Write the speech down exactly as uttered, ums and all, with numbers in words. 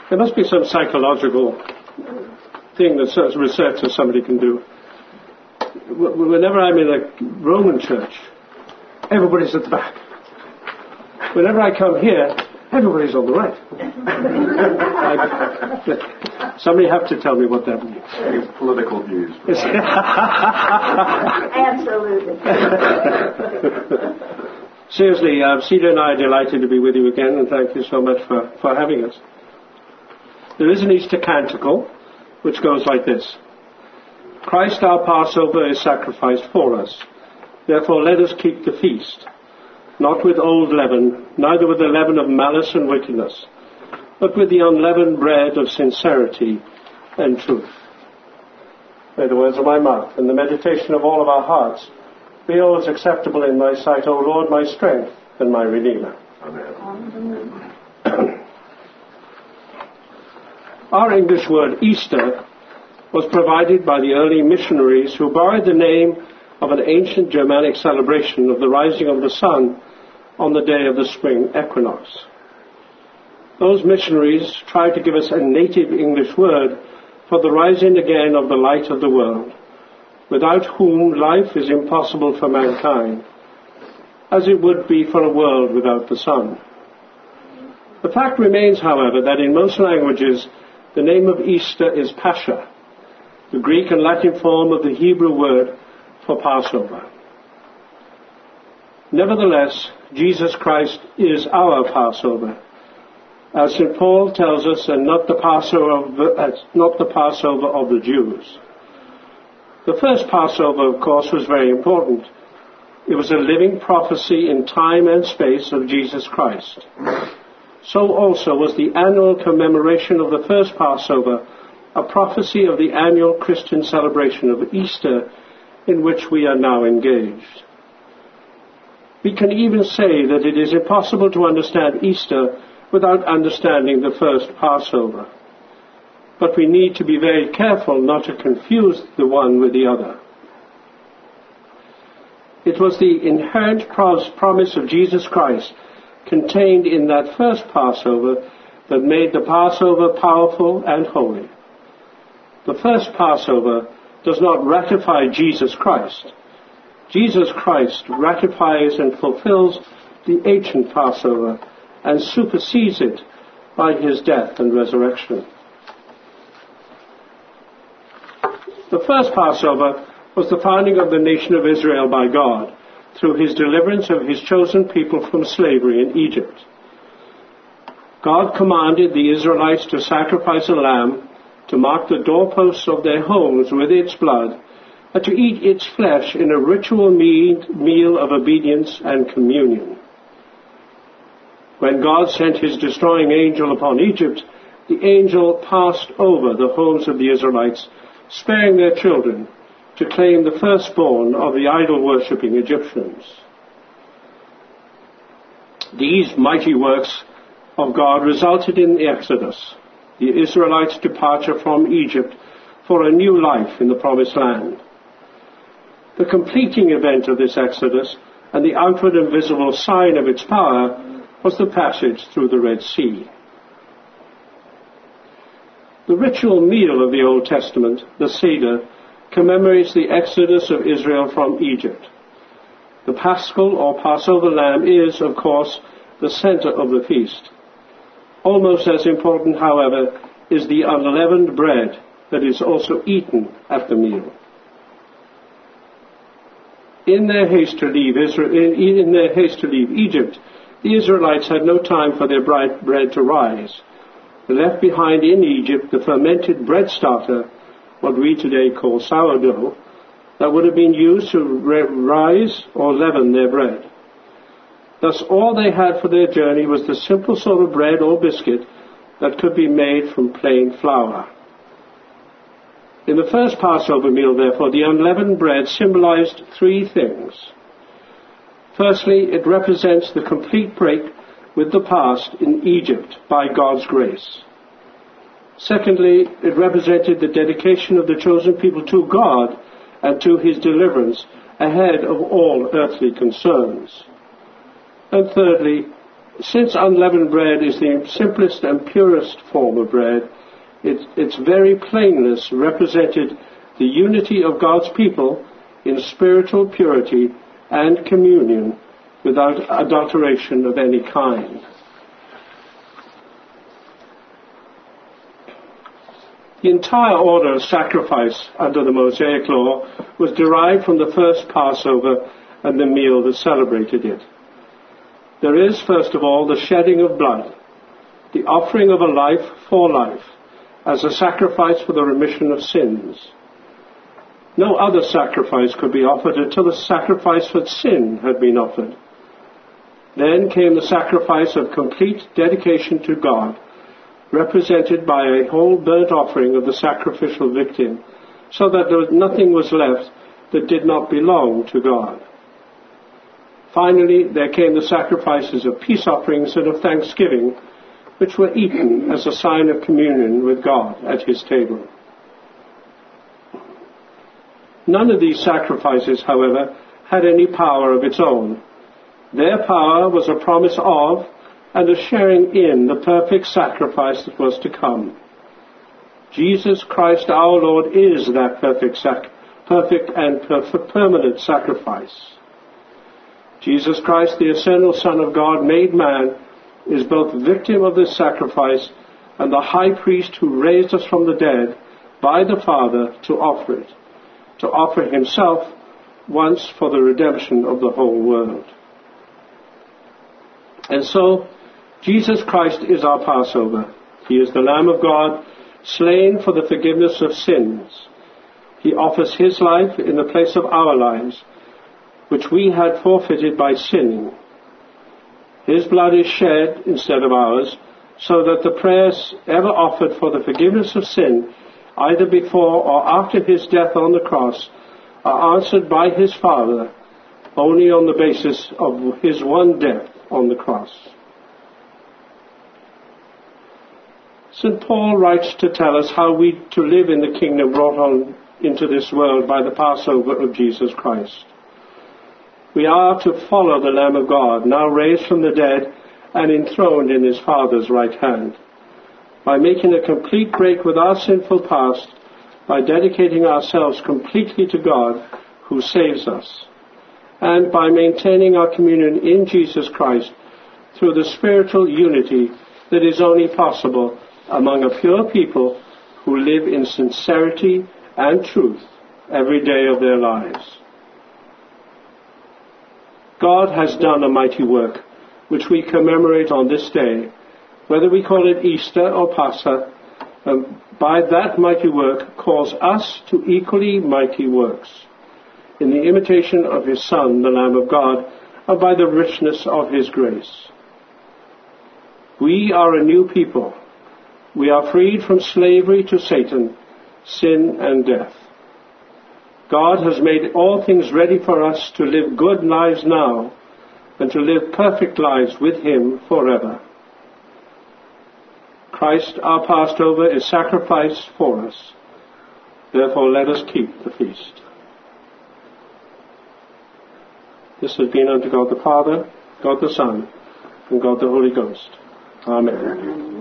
There must be some psychological thing that sort of research that somebody can do. Whenever I'm in a Roman church, everybody's at the back. Whenever I come here, everybody's on the right. I, somebody have to tell me what that means. It's political views. Absolutely. Seriously, uh, Celia and I are delighted to be with you again, and thank you so much for, for having us. There is an Easter canticle, which goes like this. Christ our Passover is sacrificed for us. Therefore let us keep the feast, not with old leaven, neither with the leaven of malice and wickedness, but with the unleavened bread of sincerity and truth. May the words of my mouth and the meditation of all of our hearts be always acceptable in thy sight, O Lord, my strength and my Redeemer. Amen. Our English word Easter was provided by the early missionaries who borrowed the name of an ancient Germanic celebration of the rising of the sun on the day of the spring equinox. Those missionaries tried to give us a native English word for the rising again of the light of the world, without whom life is impossible for mankind, as it would be for a world without the sun. The fact remains, however, that in most languages the name of Easter is Pascha, the Greek and Latin form of the Hebrew word for Passover. Nevertheless, Jesus Christ is our Passover, as Saint Paul tells us, and not the Passover of the, uh, not the Passover of the Jews. The first Passover, of course, was very important. It was a living prophecy in time and space of Jesus Christ. So also was the annual commemoration of the first Passover, a prophecy of the annual Christian celebration of Easter, in which we are now engaged. We can even say that it is impossible to understand Easter without understanding the first Passover. But we need to be very careful not to confuse the one with the other. It was the inherent promise of Jesus Christ contained in that first Passover that made the Passover powerful and holy. The first Passover does not ratify Jesus Christ. Jesus Christ ratifies and fulfills the ancient Passover and supersedes it by his death and resurrection. The first Passover was the founding of the nation of Israel by God through his deliverance of his chosen people from slavery in Egypt. God commanded the Israelites to sacrifice a lamb to mark the doorposts of their homes with its blood, and to eat its flesh in a ritual meal of obedience and communion. When God sent his destroying angel upon Egypt, the angel passed over the homes of the Israelites, sparing their children, to claim the firstborn of the idol-worshipping Egyptians. These mighty works of God resulted in the Exodus, the Israelites' departure from Egypt for a new life in the Promised Land. The completing event of this Exodus and the outward and visible sign of its power was the passage through the Red Sea. The ritual meal of the Old Testament, the Seder, commemorates the exodus of Israel from Egypt. The Paschal or Passover lamb is, of course, the center of the feast. Almost as important, however, is the unleavened bread that is also eaten at the meal. In their haste to leave Israel, in their haste to leave Egypt, the Israelites had no time for their bread to rise. They left behind in Egypt the fermented bread starter, what we today call sourdough, that would have been used to rise or leaven their bread. Thus all they had for their journey was the simple sort of bread or biscuit that could be made from plain flour. In the first Passover meal, therefore, the unleavened bread symbolized three things. Firstly, it represents the complete break with the past in Egypt by God's grace. Secondly, it represented the dedication of the chosen people to God and to his deliverance ahead of all earthly concerns. And thirdly, Since unleavened bread is the simplest and purest form of bread, it, its very plainness represented the unity of God's people in spiritual purity and communion without adulteration of any kind. The entire order of sacrifice under the Mosaic law was derived from the first Passover and the meal that celebrated it. There is, first of all, the shedding of blood, the offering of a life for life, as a sacrifice for the remission of sins. No other sacrifice could be offered until the sacrifice for sin had been offered. Then came the sacrifice of complete dedication to God, represented by a whole burnt offering of the sacrificial victim, so that there was nothing was left that did not belong to God. Finally, there came the sacrifices of peace offerings and of thanksgiving, which were eaten as a sign of communion with God at his table. None of these sacrifices, however, had any power of its own. Their power was a promise of and a sharing in the perfect sacrifice that was to come. Jesus Christ our Lord is that perfect, sac- perfect and perf- permanent sacrifice. Jesus Christ, the eternal Son of God, made man, is both victim of this sacrifice and the high priest who raised us from the dead by the Father to offer it, to offer himself once for the redemption of the whole world. And so, Jesus Christ is our Passover. He is the Lamb of God, slain for the forgiveness of sins. He offers his life in the place of our lives, which we had forfeited by sinning. His blood is shed instead of ours, so that the prayers ever offered for the forgiveness of sin, either before or after his death on the cross, are answered by his Father only on the basis of his one death on the cross. Saint Paul writes to tell us how we to live in the kingdom brought on into this world by the Passover of Jesus Christ. We are to follow the Lamb of God, now raised from the dead and enthroned in his Father's right hand, by making a complete break with our sinful past, by dedicating ourselves completely to God who saves us, and by maintaining our communion in Jesus Christ through the spiritual unity that is only possible among a pure people who live in sincerity and truth every day of their lives. God has done a mighty work, which we commemorate on this day, whether we call it Easter or Pascha, and by that mighty work calls us to equally mighty works, in the imitation of his Son, the Lamb of God, and by the richness of his grace. We are a new people. We are freed from slavery to Satan, sin, and death. God has made all things ready for us to live good lives now and to live perfect lives with him forever. Christ, our Passover, is sacrificed for us. Therefore, let us keep the feast. This has been unto God the Father, God the Son, and God the Holy Ghost. Amen.